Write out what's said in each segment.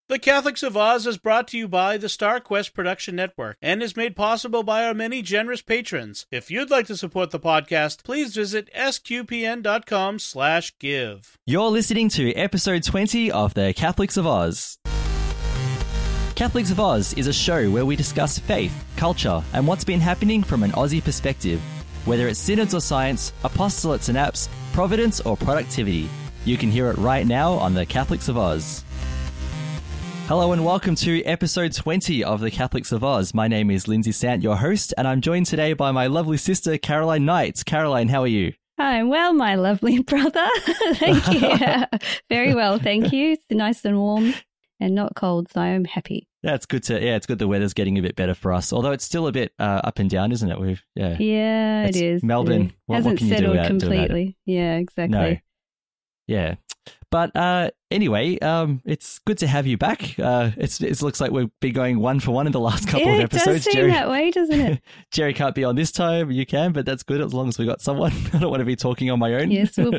The Catholics of Oz is brought to you by the Star Quest Production Network and is made possible by our many generous patrons. If you'd like to support the podcast, please visit sqpn.com/give. You're listening to episode 20 of the Catholics of Oz. Catholics of Oz is a show where we discuss faith, culture, and what's been happening from an Aussie perspective. Whether it's synods or science, apostolates and apps, providence or productivity, you can hear it right now on the Catholics of Oz. Hello and welcome to episode 20 of the Catholics of Oz. My name is Lindsay Sant, your host, and I'm joined today by my lovely sister, Caroline Knight. Caroline, how are you? I'm well, my lovely brother. Thank you. Very well, thank you. It's nice and warm and not cold, so I'm happy. Yeah, it's good the weather's getting a bit better for us, although it's still a bit up and down, isn't it? It is. Melbourne. It what hasn't can you settled do completely. Yeah, exactly. No. Yeah. But anyway, it's good to have you back. It looks like we've been going one for one in the last couple of episodes. It does seem that way, doesn't it? Jerry can't be on this time. You can, but that's good as long as we got someone. I don't want to be talking on my own. Yes, we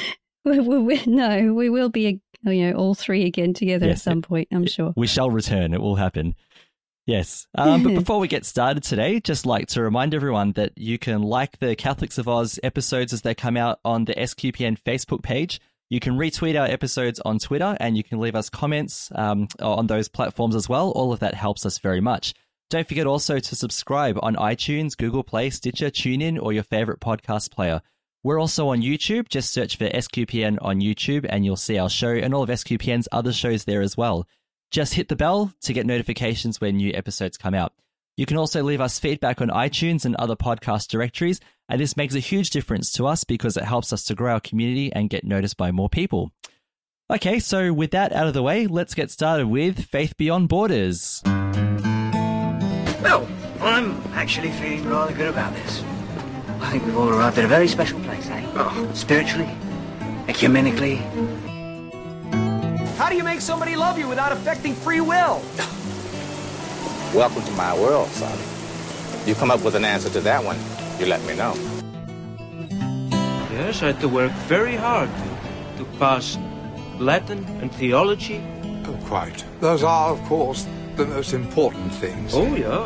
will be, all three again together at some point, I'm sure. We shall return. It will happen. Yes. But before we get started today, just like to remind everyone that you can like the Catholics of Oz episodes as they come out on the SQPN Facebook page. You can retweet our episodes on Twitter and you can leave us comments on those platforms as well. All of that helps us very much. Don't forget also to subscribe on iTunes, Google Play, Stitcher, TuneIn, or your favorite podcast player. We're also on YouTube. Just search for SQPN on YouTube and you'll see our show and all of SQPN's other shows there as well. Just hit the bell to get notifications when new episodes come out. You can also leave us feedback on iTunes and other podcast directories, and this makes a huge difference to us because it helps us to grow our community and get noticed by more people. Okay, so with that out of the way, let's get started with Faith Beyond Borders. Well, I'm actually feeling rather good about this. I think we've all arrived at a very special place, eh? Oh. Spiritually, ecumenically. How do you make somebody love you without affecting free will? Welcome to my world, son. You come up with an answer to that one, you let me know. Yes, I had to work very hard to pass Latin and theology. Oh, quite. Those are, of course, the most important things. Oh, yeah.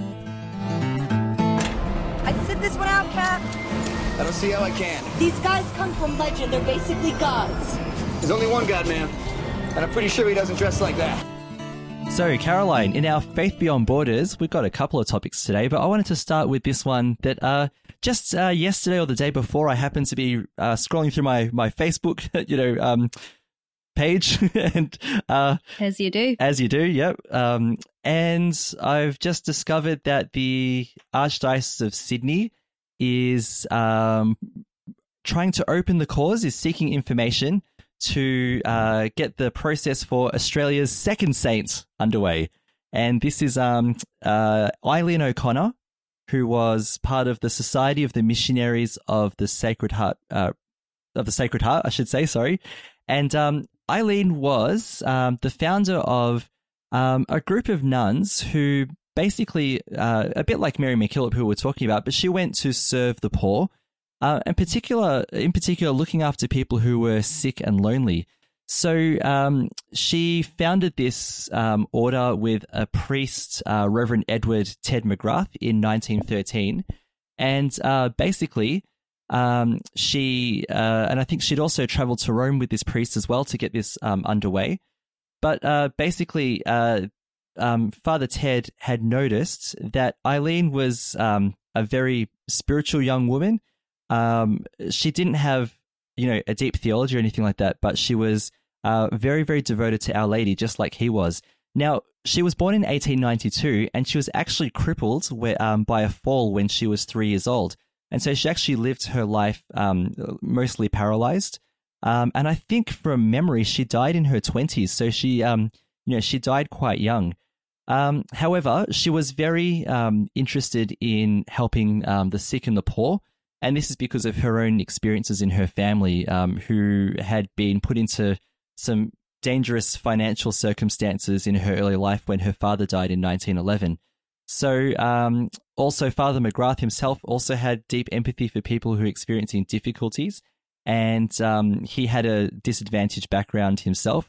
I'd sit this one out, Cap. I don't see how I can. These guys come from legend. They're basically gods. There's only one god, man. And I'm pretty sure he doesn't dress like that. So, Caroline, in our Faith Beyond Borders, we've got a couple of topics today, but I wanted to start with this one that just yesterday or the day before, I happened to be scrolling through my Facebook, page. And As you do. As you do, yep. And I've just discovered that the Archdiocese of Sydney is trying to open the cause, is seeking information to get the process for Australia's second saint underway. And this is Eileen O'Connor, who was part of the Society of the Missionaries of the Sacred Heart, I should say, sorry. And Eileen was the founder of a group of nuns who basically, a bit like Mary MacKillop, who we're talking about, but she went to serve the poor. In particular, looking after people who were sick and lonely. So she founded this order with a priest, Reverend Edward Ted McGrath, in 1913. And basically, she and I think she'd also traveled to Rome with this priest as well to get this underway. But basically, Father Ted had noticed that Eileen was a very spiritual young woman. She didn't have, a deep theology or anything like that, but she was very, very devoted to Our Lady, just like he was. Now, she was born in 1892, and she was actually crippled by a fall when she was 3 years old. And so she actually lived her life mostly paralyzed. And I think from memory, she died in her 20s. So she, she died quite young. However, she was very interested in helping the sick and the poor. And this is because of her own experiences in her family, who had been put into some dangerous financial circumstances in her early life when her father died in 1911. So also Father McGrath himself also had deep empathy for people who are experiencing difficulties. And he had a disadvantaged background himself.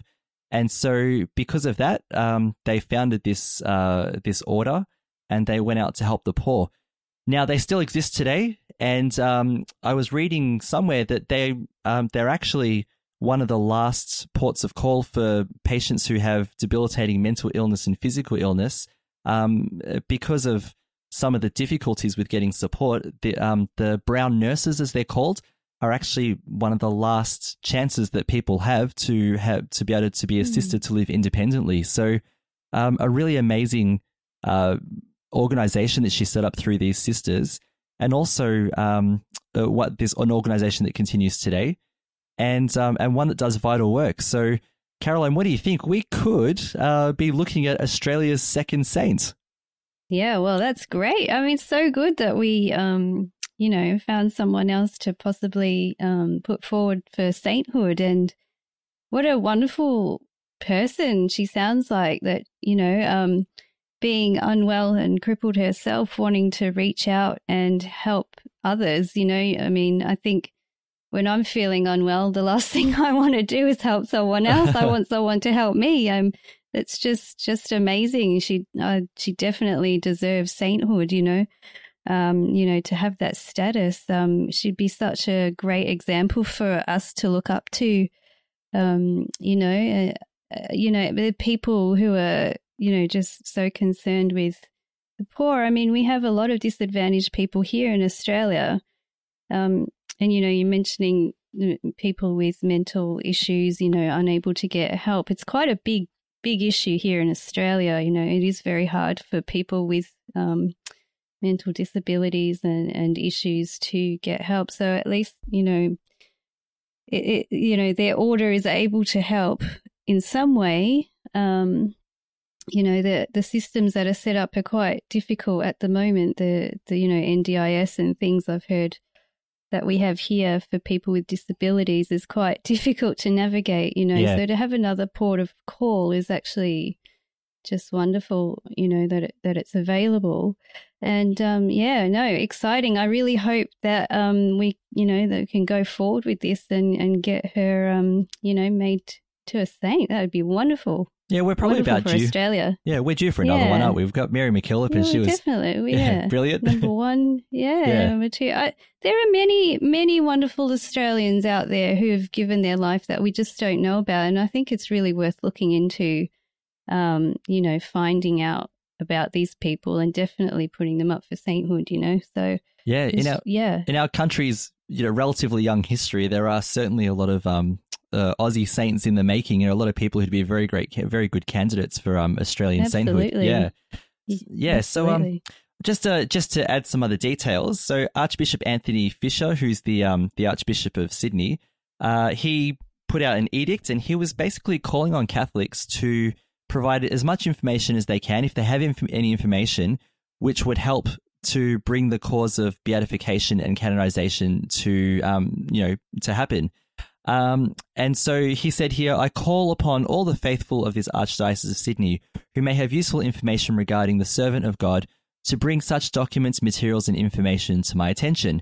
And so because of that, they founded this order, and they went out to help the poor. Now, they still exist today, and I was reading somewhere that they're actually one of the last ports of call for patients who have debilitating mental illness and physical illness, because of some of the difficulties with getting support. The brown nurses, as they're called, are actually one of the last chances that people have to be able to be assisted to live independently. So, a really amazing organization that she set up through these sisters, and also an organization that continues today, and one that does vital work. So, Caroline, what do you think? We could be looking at Australia's second saint. Yeah, well, that's great. I mean, so good that we, found someone else to possibly put forward for sainthood. And what a wonderful person she sounds like, that, being unwell and crippled herself, wanting to reach out and help others. I mean, I think when I'm feeling unwell, the last thing I want to do is help someone else. I want someone to help me. It's just amazing. She definitely deserves sainthood, to have that status. She'd be such a great example for us to look up to. The people who are, just so concerned with the poor. I mean, we have a lot of disadvantaged people here in Australia. And, you're mentioning people with mental issues, unable to get help. It's quite a big issue here in Australia. It is very hard for people with mental disabilities and issues to get help. So at least, their order is able to help in some way. The systems that are set up are quite difficult at the moment. The NDIS and things I've heard that we have here for people with disabilities is quite difficult to navigate, So to have another port of call is actually just wonderful, that it's available. And exciting. I really hope that we can go forward with this and get her made to a saint. That would be wonderful. Yeah, we're probably wonderful about for due. Australia. Yeah, we're due for another one, aren't we? We've got Mary McKillop, and she was definitely, brilliant. Number one, number two. There are many, many wonderful Australians out there who have given their life that we just don't know about, and I think it's really worth looking into. Finding out about these people and definitely putting them up for sainthood. So in our country's relatively young history, there are certainly a lot of Aussie saints in the making, and a lot of people who'd be very good candidates for Australian sainthood. Yeah. So just to add some other details. So Archbishop Anthony Fisher, who's the Archbishop of Sydney, he put out an edict, and he was basically calling on Catholics to provide as much information as they can, if they have any information, which would help to bring the cause of beatification and canonization to happen. And so he said here, I call upon all the faithful of this Archdiocese of Sydney who may have useful information regarding the servant of God to bring such documents, materials, and information to my attention.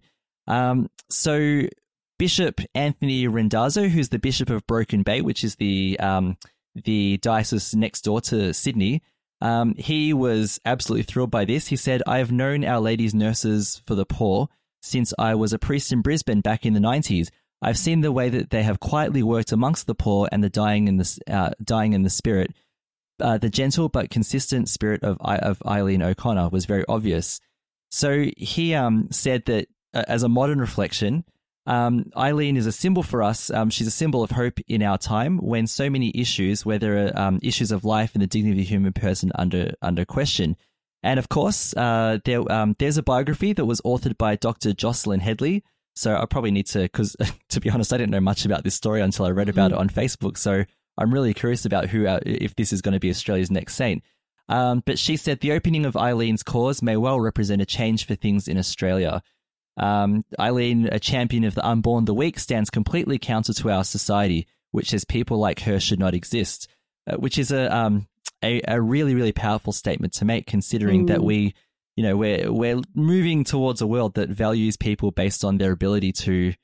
So Bishop Anthony Randazzo, who's the Bishop of Broken Bay, which is the diocese next door to Sydney, he was absolutely thrilled by this. He said, I have known Our Lady's Nurses for the Poor since I was a priest in Brisbane back in the 90s. I've seen the way that they have quietly worked amongst the poor and the dying in the spirit. The gentle but consistent spirit of Eileen O'Connor was very obvious. So he said that as a modern reflection, Eileen is a symbol for us. She's a symbol of hope in our time when so many issues, where there are issues of life and the dignity of the human person under question. And of course, there's a biography that was authored by Dr. Jocelyn Headley. So I probably need to, because to be honest, I didn't know much about this story until I read about it on Facebook. So I'm really curious about if this is going to be Australia's next saint. But she said the opening of Eileen's cause may well represent a change for things in Australia. Eileen, a champion of the unborn, the weak, stands completely counter to our society, which says people like her should not exist, which is a really, really powerful statement to make, considering that we're moving towards a world that values people based on their ability to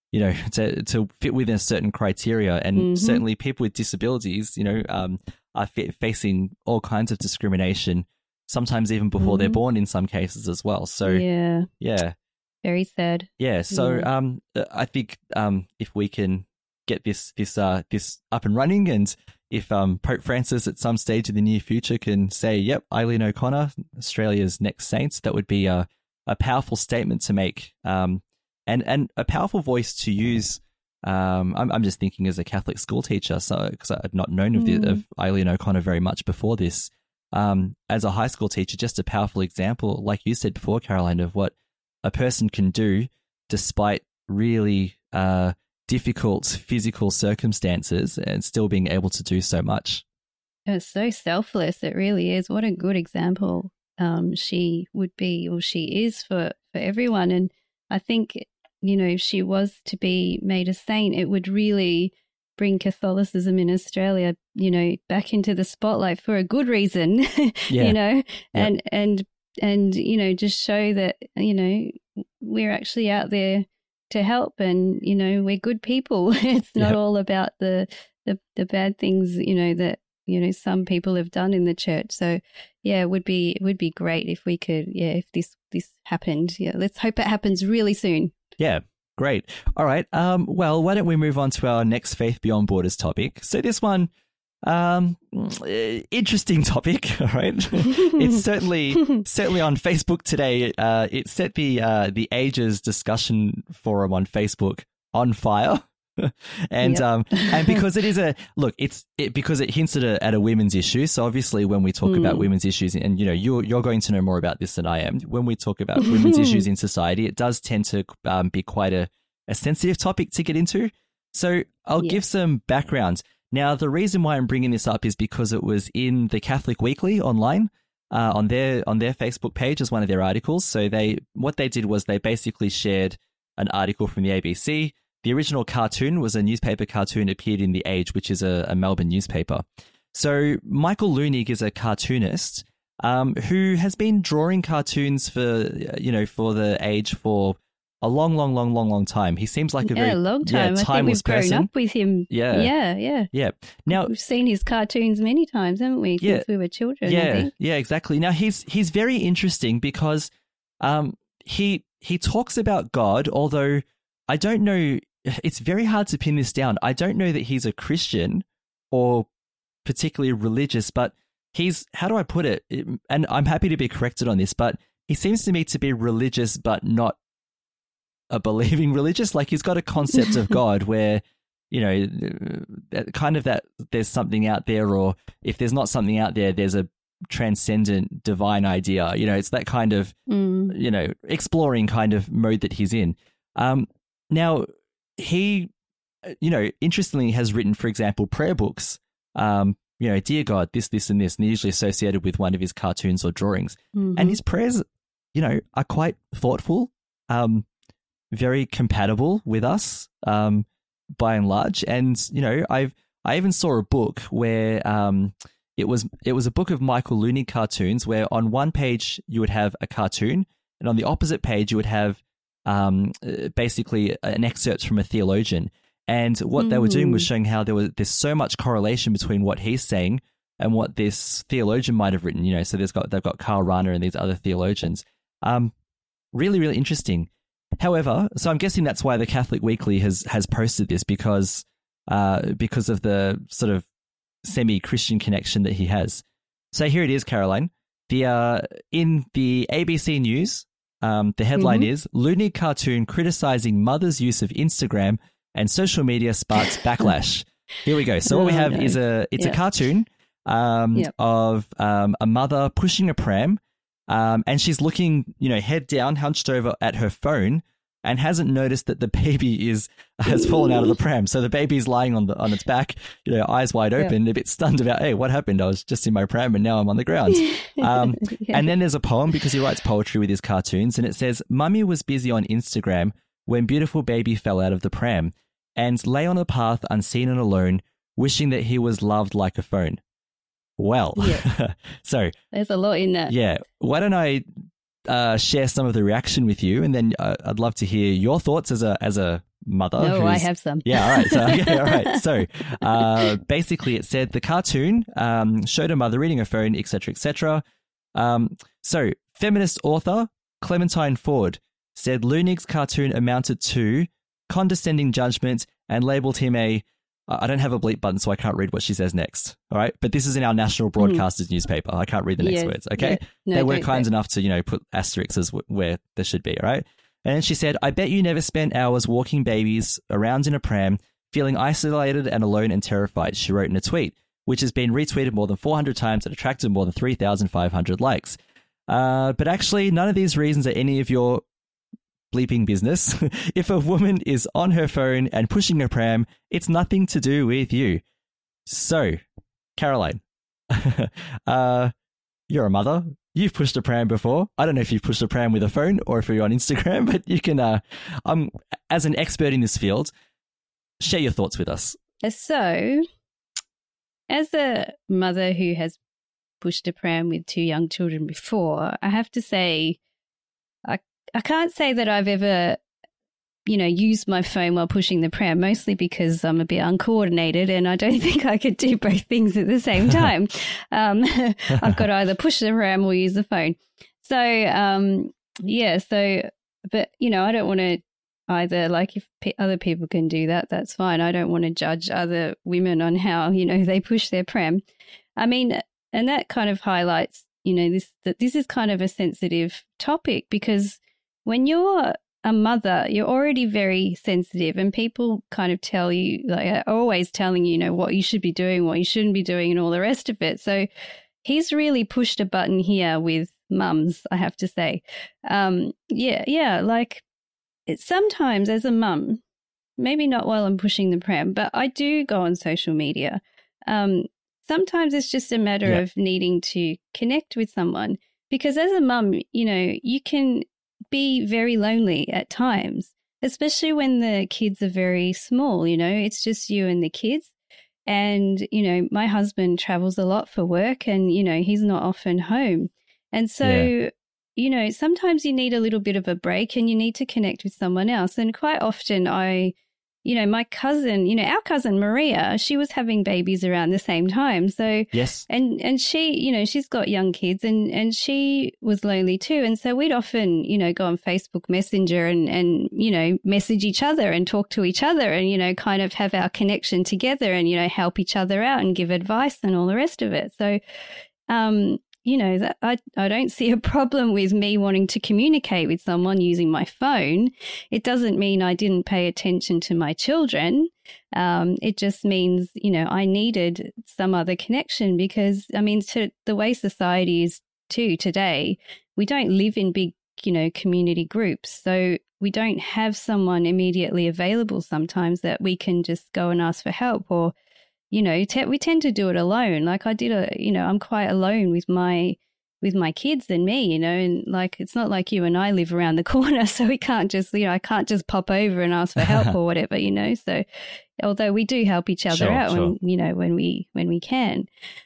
to fit within a certain criteria. And certainly people with disabilities, are facing all kinds of discrimination, sometimes even before they're born in some cases as well. So yeah. Very sad. Yeah. So I think if we can get this up and running, and if Pope Francis at some stage in the near future can say, yep, Eileen O'Connor, Australia's next saint, that would be a powerful statement to make, and a powerful voice to use. I'm just thinking as a Catholic school teacher, so because I'd not known of Eileen O'Connor very much before this. As a high school teacher, just a powerful example, like you said before, Caroline, of what a person can do despite really difficult physical circumstances and still being able to do so much. It's so selfless. It really is. What a good example she would be, or she is for everyone. And I think, if she was to be made a saint, it would really bring Catholicism in Australia, back into the spotlight for a good reason, and just show that, we're actually out there to help, and, we're good people. It's not all about the bad things, that, some people have done in the church. So yeah, it would be great if we could, if this happened. Yeah. Let's hope it happens really soon. Yeah. Great. All right. Well, why don't we move on to our next Faith Beyond Borders topic? So this one, interesting topic. All right. It's certainly on Facebook today. It set the Ages discussion forum on Facebook on fire. And because it is because it hints at a women's issue. So obviously when we talk about women's issues, and you're going to know more about this than I am, when we talk about women's issues in society, it does tend to be quite a sensitive topic to get into. So I'll give some background. Now, the reason why I'm bringing this up is because it was in the Catholic Weekly online, on their Facebook page as one of their articles. So what they did was they basically shared an article from the ABC. The original cartoon was a newspaper cartoon, appeared in The Age, which is a Melbourne newspaper. So Michael Leunig is a cartoonist who has been drawing cartoons for The Age for a long time. He seems like a very long time. timeless I think we've person. Grown up with him. Yeah. Now we've seen his cartoons many times, haven't we? Since we were children. I think. Yeah, exactly. Now he's very interesting because he talks about God, although I don't know. It's very hard to pin this down. I don't know that he's a Christian or particularly religious, but he's, how do I put it? And I'm happy to be corrected on this, but he seems to me to be religious, but not a believing religious. Like he's got a concept of God where, that there's something out there, or if there's not something out there, there's a transcendent divine idea. It's that kind of, exploring kind of mode that he's in. Now, he, interestingly has written, for example, prayer books, dear God, this, and this, and they're usually associated with one of his cartoons or drawings. And his prayers, are quite thoughtful, very compatible with us, by and large. And, I even saw a book where it was a book of Michael Leunig cartoons where on one page you would have a cartoon and on the opposite page you would have basically an excerpt from a theologian. And what they were doing was showing how there's so much correlation between what he's saying and what this theologian might have written. So they've got Karl Rahner and these other theologians. Really, really interesting. However, so I'm guessing that's why the Catholic Weekly has posted this because of the sort of semi-Christian connection that he has. So here it is, Caroline. In the ABC News, the headline is Leunig cartoon criticizing mother's use of Instagram and social media sparks backlash. Here we go. So what we have is a cartoon of a mother pushing a pram, and she's looking, head down, hunched over at her phone, and hasn't noticed that the baby has fallen out of the pram. So the baby's lying on its back, eyes wide open, a bit stunned about, hey, what happened? I was just in my pram and now I'm on the ground. And then there's a poem, because he writes poetry with his cartoons, and it says, Mummy was busy on Instagram when beautiful baby fell out of the pram and lay on a path unseen and alone, wishing that he was loved like a phone. Well, so there's a lot in that. Yeah. Why don't I share some of the reaction with you, and then I'd love to hear your thoughts as a mother. No, I have some. Yeah, all right. So, okay, all right. So basically it said the cartoon showed a mother reading her phone, etc., etc. So feminist author Clementine Ford said Lunig's cartoon amounted to condescending judgment and labelled him a... I don't have a bleep button, so I can't read what she says next. All right. But this is in our national broadcasters newspaper. I can't read the next words. Okay. Yeah. No, they were kind enough to, put asterisks where there should be. All right. And then she said, I bet you never spent hours walking babies around in a pram, feeling isolated and alone and terrified, she wrote in a tweet, which has been retweeted more than 400 times and attracted more than 3,500 likes. But actually, none of these reasons are any of your bleeping business. If a woman is on her phone and pushing a pram, it's nothing to do with you. So, Caroline, you're a mother. You've pushed a pram before. I don't know if you've pushed a pram with a phone or if you're on Instagram, but you can, as an expert in this field, share your thoughts with us. So, as a mother who has pushed a pram with 2 young children before, I have to say, I can't say that I've ever, used my phone while pushing the pram, mostly because I'm a bit uncoordinated and I don't think I could do both things at the same time. I've got to either push the pram or use the phone. So, but, I don't want to either, like if other people can do that, that's fine. I don't want to judge other women on how, they push their pram. I mean, and that kind of highlights, that this is kind of a sensitive topic because when you're a mother, you're already very sensitive and people kind of tell you, like, are always telling you, what you should be doing, what you shouldn't be doing and all the rest of it. So he's really pushed a button here with mums, I have to say. Like sometimes as a mum, maybe not while I'm pushing the pram, but I do go on social media. Sometimes it's just a matter of needing to connect with someone because as a mum, you can be very lonely at times, especially when the kids are very small, it's just you and the kids. And, my husband travels a lot for work and, he's not often home. And so, sometimes you need a little bit of a break and you need to connect with someone else. And quite often my cousin, our cousin Maria, she was having babies around the same time. So, yes. And she, she's got young kids and she was lonely too. And so we'd often, go on Facebook Messenger and, message each other and talk to each other and, kind of have our connection together and, help each other out and give advice and all the rest of it. So, that I don't see a problem with me wanting to communicate with someone using my phone. It doesn't mean I didn't pay attention to my children. It just means, I needed some other connection because, to the way society is today, we don't live in big, community groups. So we don't have someone immediately available sometimes that we can just go and ask for help or we tend to do it alone. Like I did I'm quite alone with my kids and me, and like, it's not like you and I live around the corner. So we can't just, I can't just pop over and ask for help or whatever, So although we do help each other out when we can.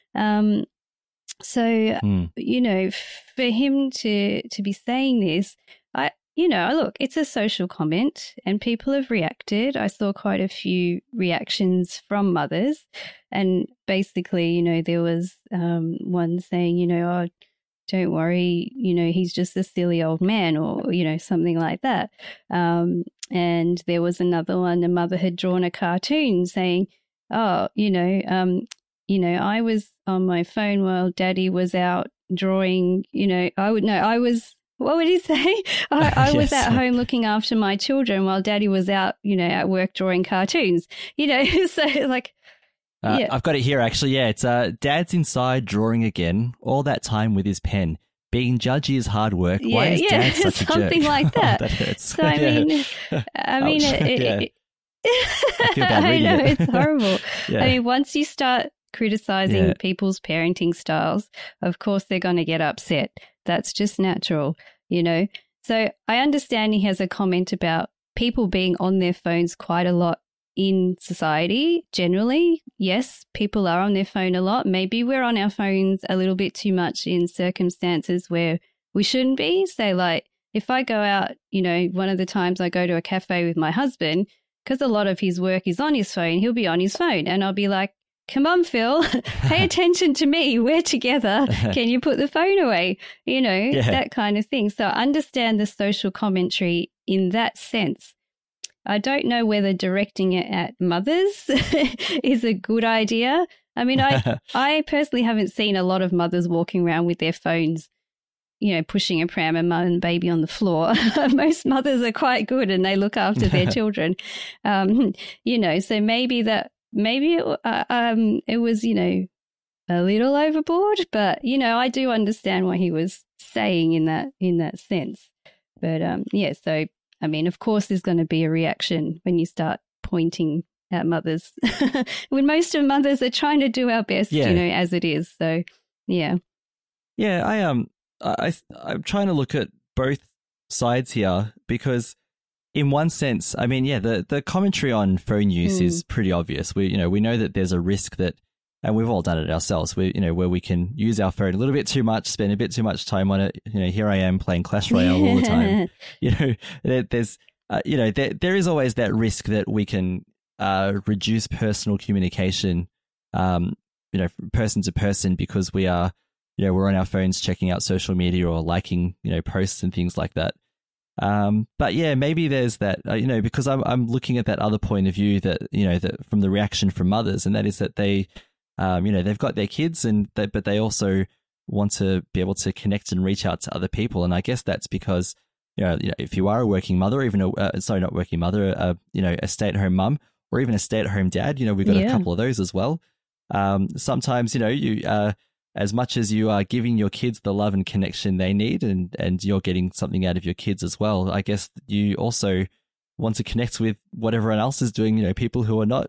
For him to be saying this, look, it's a social comment and people have reacted. I saw quite a few reactions from mothers and basically, there was one saying, oh, don't worry, he's just a silly old man or, something like that. And there was another one, the mother had drawn a cartoon saying, oh, I was on my phone while daddy was out drawing, what would he say? I was at home looking after my children while daddy was out, at work drawing cartoons, so like, I've got it here actually. Yeah. It's dad's inside drawing again, all that time with his pen. Being judgy is hard work. Yeah, why is dad such a jerk? Something like that. That hurts. So, I mean, I feel bad I reading know, it. it's horrible. Yeah. I mean, once you start criticizing people's parenting styles, of course they're going to get upset. That's just natural, So I understand he has a comment about people being on their phones quite a lot in society generally. Yes, people are on their phone a lot. Maybe we're on our phones a little bit too much in circumstances where we shouldn't be. Say like if I go out, one of the times I go to a cafe with my husband, because a lot of his work is on his phone, he'll be on his phone and I'll be like, come on, Phil, pay attention to me. We're together. Can you put the phone away? That kind of thing. So I understand the social commentary in that sense. I don't know whether directing it at mothers is a good idea. I mean, I personally haven't seen a lot of mothers walking around with their phones, pushing a pram and mum and baby on the floor. Most mothers are quite good and they look after their children. So maybe it was, a little overboard, but, I do understand what he was saying in that sense. But, so, I mean, of course there's going to be a reaction when you start pointing at mothers. When most of mothers are trying to do our best, as it is. So, yeah. Yeah, I'm trying to look at both sides here because in one sense, I mean, the commentary on phone use is pretty obvious. We know that there's a risk that, and we've all done it ourselves, where we can use our phone a little bit too much, spend a bit too much time on it. Here I am playing Clash Royale all the time. There's, there is always that risk that we can reduce personal communication, from person to person because we are, we're on our phones checking out social media or liking, posts and things like that. But yeah, maybe there's that, because I'm looking at that other point of view that, that from the reaction from mothers, and that is that they, they've got their kids but they also want to be able to connect and reach out to other people. And I guess that's because, if you are a working mother, or even not working mother, a stay-at-home mum or even a stay-at-home dad, we've got a couple of those as well. Sometimes, as much as you are giving your kids the love and connection they need and you're getting something out of your kids as well, I guess you also want to connect with what everyone else is doing, people who are not,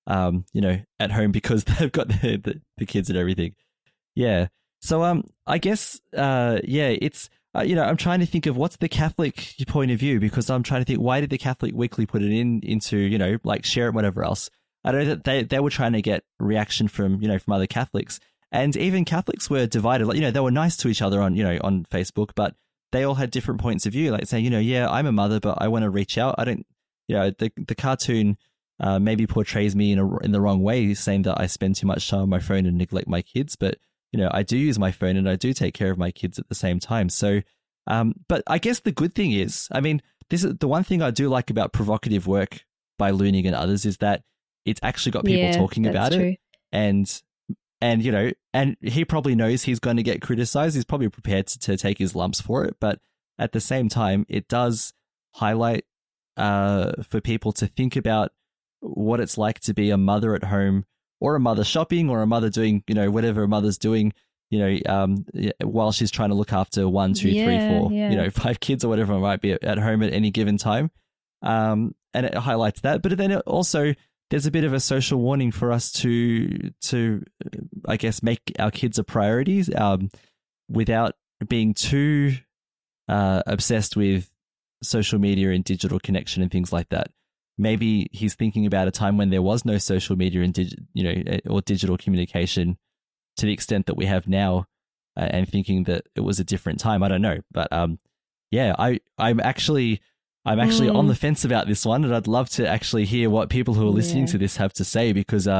at home because they've got the kids and everything. Yeah. So, I guess, it's, I'm trying to think of what's the Catholic point of view, because I'm trying to think, why did the Catholic Weekly put it into, share it and whatever else? I know that they were trying to get reaction from, from other Catholics. And even Catholics were divided. They were nice to each other on Facebook, but they all had different points of view. Like saying, I'm a mother, but I want to reach out. I don't, the cartoon maybe portrays me in the wrong way, saying that I spend too much time on my phone and neglect my kids. But I do use my phone and I do take care of my kids at the same time. So, but I guess the good thing is, I mean, this is the one thing I do like about provocative work by Looning and others is that it's actually got people talking about it, and and he probably knows he's going to get criticized. He's probably prepared to take his lumps for it. But at the same time, it does highlight for people to think about what it's like to be a mother at home, or a mother shopping, or a mother doing, whatever a mother's doing, while she's trying to look after 1, 2, 3, 4, 5 kids or whatever might be at home at any given time. And it highlights that. But then it also, there's a bit of a social warning for us to I guess, make our kids a priority without being too obsessed with social media and digital connection and things like that. Maybe he's thinking about a time when there was no social media and or digital communication to the extent that we have now, and thinking that it was a different time. I don't know, but I'm actually on the fence about this one, and I'd love to actually hear what people who are listening to this have to say, because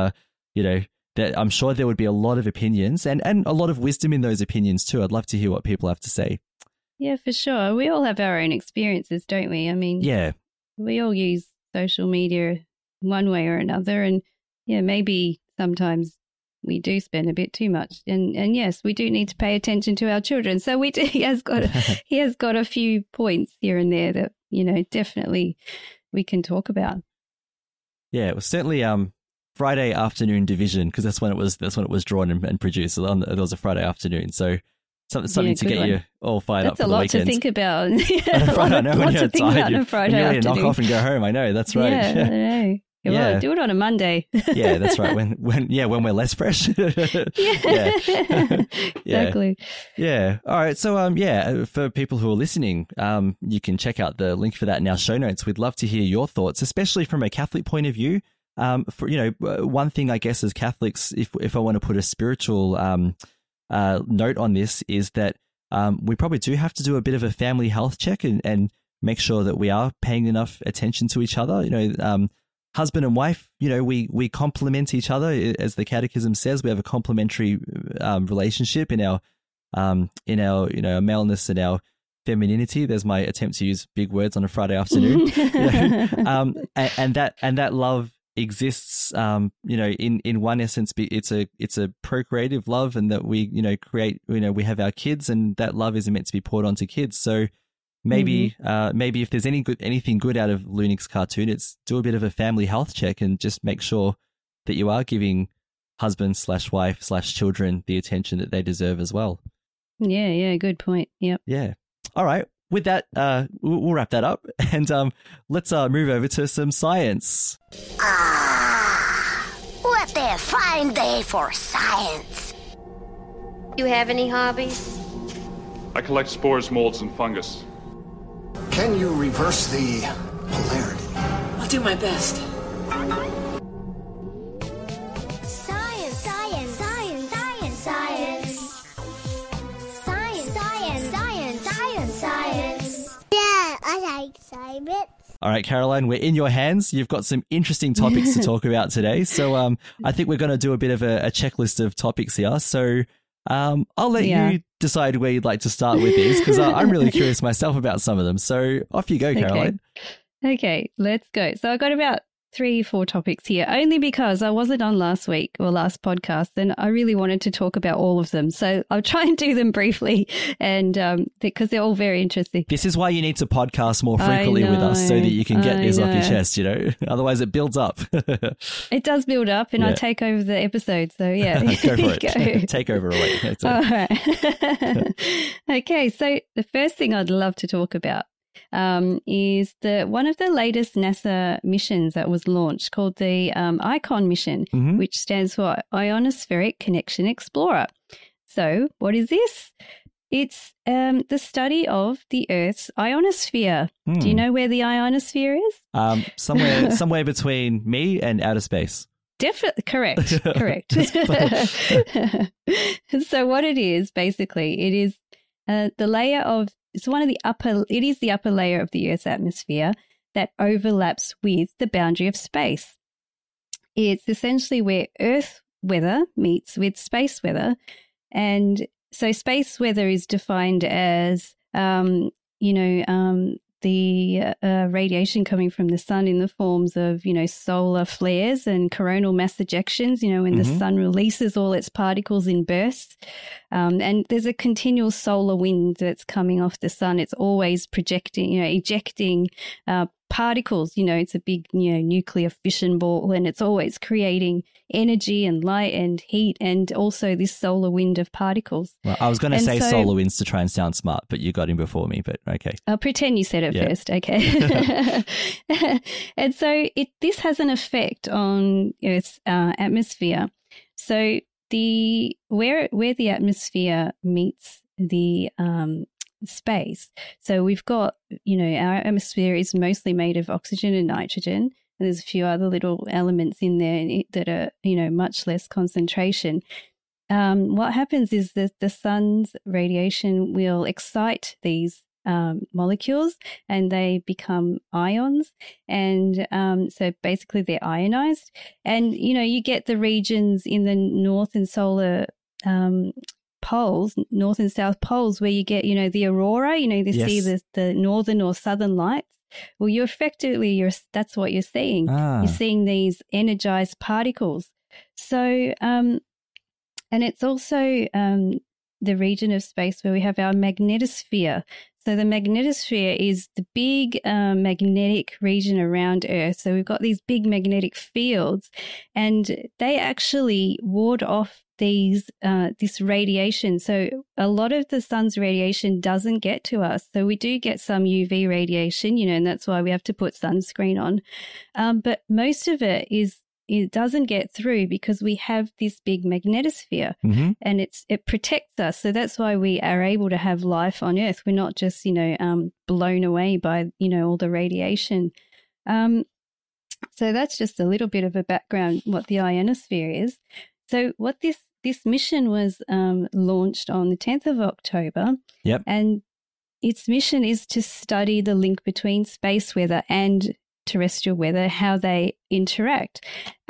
I'm sure there would be a lot of opinions and a lot of wisdom in those opinions too. I'd love to hear what people have to say. Yeah, for sure. We all have our own experiences, don't we? I mean, we all use social media one way or another, and maybe sometimes we do spend a bit too much, and yes, we do need to pay attention to our children. So he has got a few points here and there that definitely we can talk about. Yeah, it was certainly Friday afternoon division, because that's when it was drawn and produced. So it was a Friday afternoon, so something to get you all fired up for the weekend. That's a lot to think about. I know, when you're tired, on a Friday afternoon. Knock off and go home. I know, that's right. Yeah, I know. Well, do it on a Monday. Yeah, that's right. When we're less fresh. Yeah. Exactly. Yeah. All right. So for people who are listening, you can check out the link for that in our show notes. We'd love to hear your thoughts, especially from a Catholic point of view. For one thing, I guess, as Catholics, if I want to put a spiritual note on this, is that we probably do have to do a bit of a family health check and make sure that we are paying enough attention to each other. husband and wife, we complement each other. As the Catechism says, we have a complementary relationship in our maleness and our femininity. There's my attempt to use big words on a Friday afternoon. And that love exists, in one essence. It's a procreative love, and that we, create, we have our kids, and that love is meant to be poured onto kids. So maybe if there's anything good out of Lunix cartoon, it's do a bit of a family health check and just make sure that you are giving husband/wife/children the attention that they deserve as well. Yeah, good point. Yep. Yeah. All right. With that, we'll wrap that up, and let's move over to some science. What a fine day for science. You have any hobbies? I collect spores, molds, and fungus. Can you reverse the polarity? I'll do my best. Science, science, science, science, science. Science, science, science, science, science. Yeah, I like science. All right, Caroline, we're in your hands. You've got some interesting topics to talk about today. So I think we're going to do a bit of a checklist of topics here. So I'll let you decide where you'd like to start with these, because I'm really curious myself about some of them. So off you go, Caroline. Okay, let's go. So I've got about 3-4 topics here, only because I wasn't on last podcast, and I really wanted to talk about all of them. So I'll try and do them briefly, and because they're all very interesting. This is why you need to podcast more frequently with us, so that you can get this off your chest, Otherwise it builds up. It does build up, and I take over the episode. So yeah. Go for it. Take over away. All right. Okay, so the first thing I'd love to talk about is one of the latest NASA missions that was launched, called the ICON mission, which stands for Ionospheric Connection Explorer. So what is this? It's the study of the Earth's ionosphere. Do you know where the ionosphere is? Somewhere between me and outer space. Definitely correct. So what it is, basically, it is the layer of it is the upper layer of the Earth's atmosphere that overlaps with the boundary of space. It's essentially where Earth weather meets with space weather. And so space weather is defined as, the radiation coming from the sun in the forms of, solar flares and coronal mass ejections, when the sun releases all its particles in bursts. And there's a continual solar wind that's coming off the sun. It's always ejecting particles. It's a big, nuclear fission ball, and it's always creating energy and light and heat, and also this solar wind of particles. Well, I was going to say solar winds to try and sound smart, but you got in before me, but okay. I'll pretend you said it first, okay. And so this has an effect on Earth's atmosphere. So where the atmosphere meets the space. So we've got, our atmosphere is mostly made of oxygen and nitrogen. And there's a few other little elements in there that are, much less concentration. What happens is that the sun's radiation will excite these molecules, and they become ions. And so basically they're ionized. And, you get the regions in the north and solar poles, north and south poles, where you get, the aurora, see the northern or southern lights. Well, that's what you're seeing. You're seeing these energized particles. So, and it's also the region of space where we have our magnetosphere. So the magnetosphere is the big magnetic region around Earth. So we've got these big magnetic fields, and they actually ward off this radiation. So a lot of the sun's radiation doesn't get to us. So we do get some UV radiation, and that's why we have to put sunscreen on. But most of it doesn't get through because we have this big magnetosphere, and it protects us. So that's why we are able to have life on Earth. We're not just, blown away by, all the radiation. So that's just a little bit of a background what the ionosphere is. So what this mission was launched on the 10th of October. Yep. And its mission is to study the link between space weather and terrestrial weather, how they interact.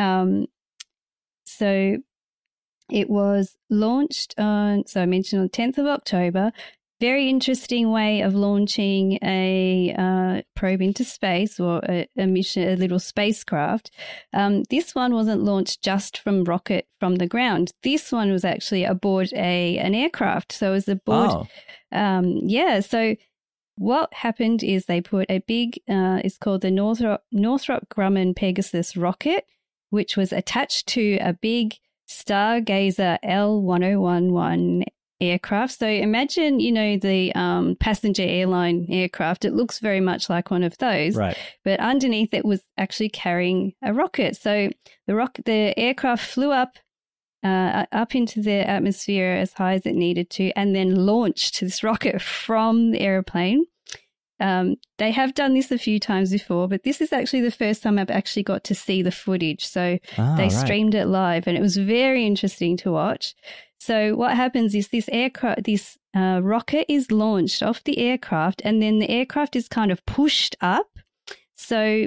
So it was launched on, so I mentioned on 10th of October. Very interesting way of launching a probe into space, or a mission, a little spacecraft. This one wasn't launched just from rocket from the ground. This one was actually aboard an aircraft. So it was aboard. So what happened is they put a big, it's called the Northrop Grumman Pegasus rocket, which was attached to a big Stargazer L1011 aircraft. So imagine, the passenger airline aircraft. It looks very much like one of those, right? But underneath it was actually carrying a rocket. So the aircraft flew up into the atmosphere as high as it needed to, and then launched this rocket from the airplane. They have done this a few times before, but this is actually the first time I've actually got to see the footage. So they streamed it live, and it was very interesting to watch. So what happens is this rocket is launched off the aircraft, and then the aircraft is kind of pushed up. So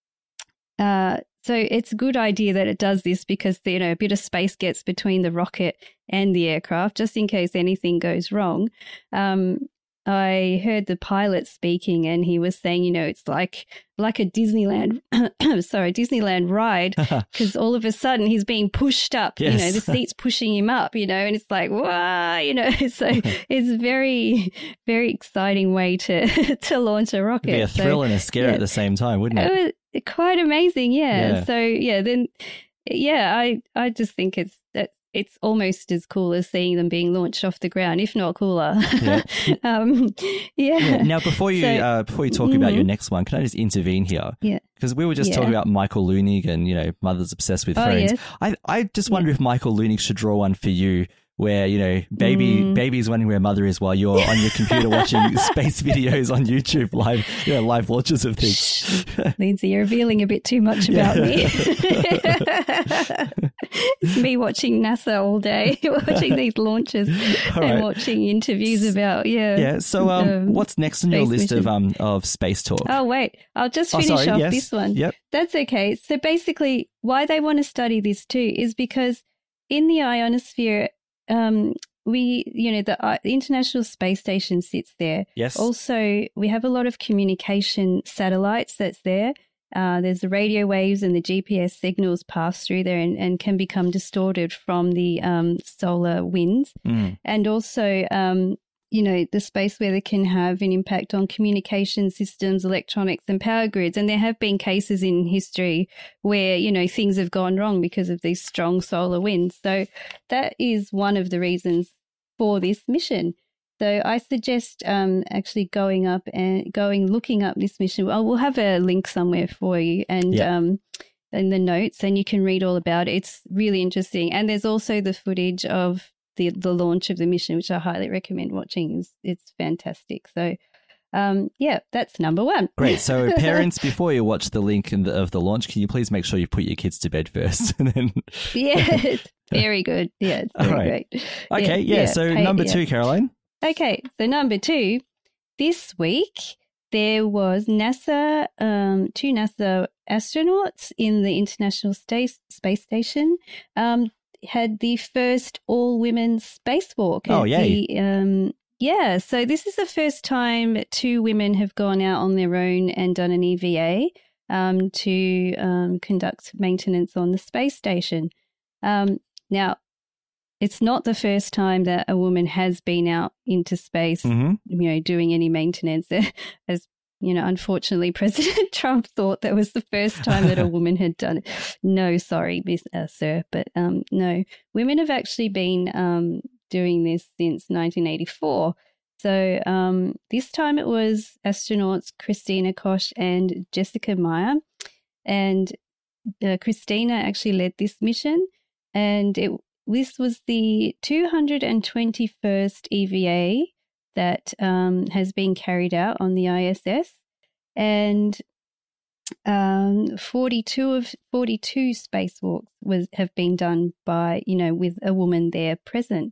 it's a good idea that it does this because, a bit of space gets between the rocket and the aircraft, just in case anything goes wrong. I heard the pilot speaking, and he was saying, it's like a Disneyland, Disneyland ride, because all of a sudden he's being pushed up. Yes. The seat's pushing him up, and it's like, wow, So it's a very, very exciting way to launch a rocket. It'd be a thrill and a scare at the same time, wouldn't it? It was quite amazing, yeah. So I just think it's almost as cool as seeing them being launched off the ground, if not cooler. Yeah. Now, before you talk about your next one, can I just intervene here? Yeah. Because we were just talking about Michael Leunig and, Mothers Obsessed with Phones. Yes. I just wonder if Michael Leunig should draw one for you where, baby's wondering where mother is while you're on your computer watching space videos on YouTube, live launches of things. Lindsay, you're revealing a bit too much about me. It's me watching NASA all day, watching these launches and watching interviews about, Yeah, so what's next on your list of space talk? Oh, wait, I'll just finish off this one. Yep. That's okay. So basically, why they want to study this too is because in the ionosphere, the International Space Station sits there. Yes. Also, we have a lot of communication satellites that's there. There's the radio waves and the GPS signals pass through there and can become distorted from the solar winds. And also, the space weather can have an impact on communication systems, electronics and power grids. And there have been cases in history where, things have gone wrong because of these strong solar winds. So that is one of the reasons for this mission. So I suggest actually looking up this mission. Well, we'll have a link somewhere for you and in the notes, and you can read all about it. It's really interesting. And there's also the footage of the launch of the mission, which I highly recommend watching. It's fantastic. So, that's number one. Great. So, parents, before you watch the link of the launch, can you please make sure you put your kids to bed first? And then it's very good. Yeah, it's very great. Okay, so number two, Caroline. Okay, so number two, this week there was two NASA astronauts in the International Space Station had the first all-women spacewalk. Oh, yay. So this is the first time two women have gone out on their own and done an EVA to conduct maintenance on the space station. Now, it's not the first time that a woman has been out into space, doing any maintenance. As unfortunately, President Trump thought that was the first time that a woman had done it. No, sorry, sir, but no. Women have actually been doing this since 1984. So this time it was astronauts Christina Koch and Jessica Meyer. And Christina actually led this mission, and this was the 221st EVA that has been carried out on the ISS, and 42 spacewalks have been done by, with a woman there present.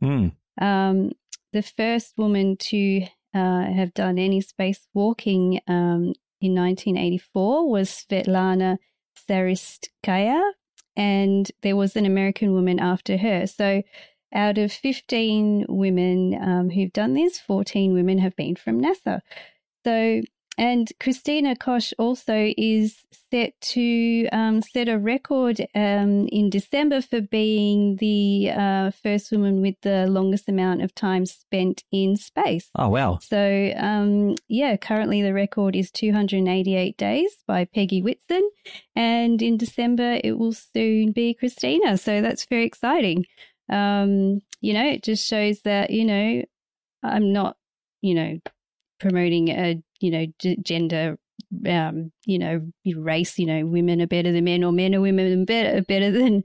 The first woman to have done any spacewalking in 1984 was Svetlana Saristskaya, and there was an American woman after her. So out of 15 women who've done this, 14 women have been from NASA. So, and Christina Koch also is set to set a record in December for being the first woman with the longest amount of time spent in space. Oh, wow. So, currently the record is 288 days by Peggy Whitson, and in December it will soon be Christina. So that's very exciting. It just shows that, I'm not, promoting a, gender, race, women are better than men or men or women are better than,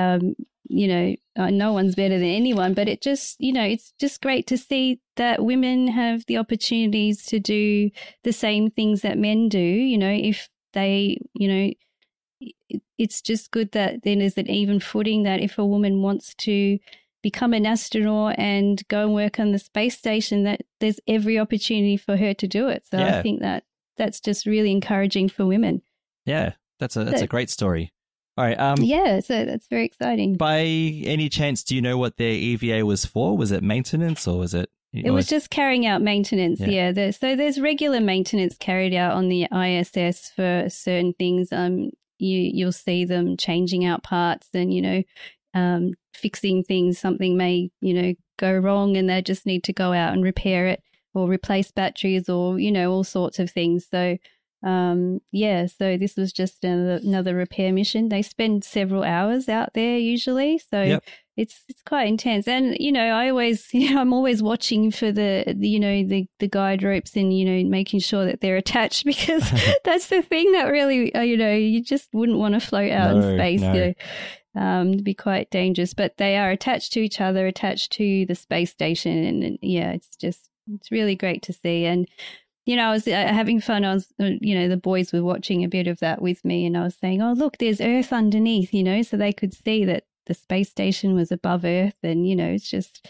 no one's better than anyone. But it just, it's just great to see that women have the opportunities to do the same things that men do, if they, it's just good that then there's an even footing that if a woman wants to become an astronaut and go and work on the space station, that there's every opportunity for her to do it. So I think that that's just really encouraging for women. Yeah, that's a great story. All right. So that's very exciting. By any chance, do you know what their EVA was for? Was it maintenance or was it? It was just carrying out maintenance, yeah. So there's regular maintenance carried out on the ISS for certain things. You'll see them changing out parts and, fixing things. Something may, go wrong and they just need to go out and repair it or replace batteries or, all sorts of things. So, so this was just another repair mission. They spend several hours out there usually. So it's quite intense. And, I always, I'm always watching for the guide ropes and, making sure that they're attached because that's the thing that really, you just wouldn't want to float out in space. No. It'd be quite dangerous, but they are attached to each other, attached to the space station. And it's really great to see. And, I was having fun. I was, the boys were watching a bit of that with me and I was saying, oh, look, there's Earth underneath, so they could see that the space station was above Earth and, it's just,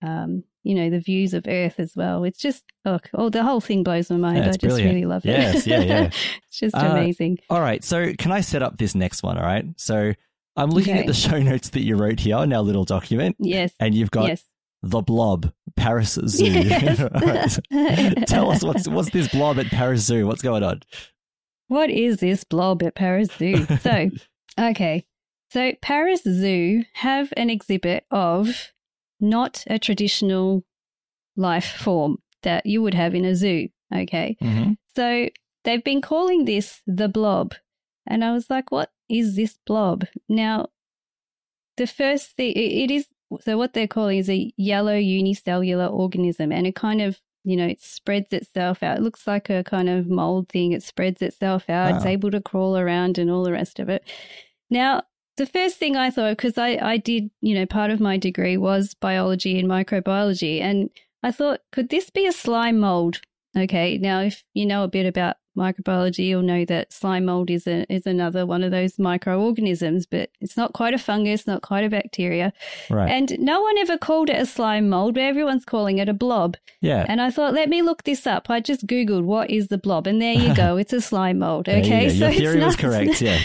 the views of Earth as well. It's just, the whole thing blows my mind. I just brilliant. Really love it. Yes, yeah. It's just amazing. All right. So can I set up this next one? All right. So I'm looking at the show notes that you wrote here in our little document. Yes. And you've got the Blob, Paris Zoo. Yes. Right. Tell us what's this blob at Paris Zoo? What's going on? What is this blob at Paris Zoo? So, okay. So Paris Zoo have an exhibit of not a traditional life form that you would have in a zoo, okay? Mm-hmm. So they've been calling this the Blob. And I was like, what is this blob? Now, the first thing, it is, so what they're calling is a yellow unicellular organism, and it kind of, it spreads itself out. It looks like a kind of mold thing. It spreads itself out. Wow. It's able to crawl around and all the rest of it. Now, the first thing I thought, because I did, part of my degree was biology and microbiology, and I thought, could this be a slime mold? Okay, now if you know a bit about microbiology, you'll know that slime mold is another one of those microorganisms, but it's not quite a fungus, not quite a bacteria. Right. And no one ever called it a slime mold, but everyone's calling it a blob. Yeah. And I thought, let me look this up. I just Googled what is the blob, and there you go. It's a slime mold. Okay, so your theory was correct. Yeah.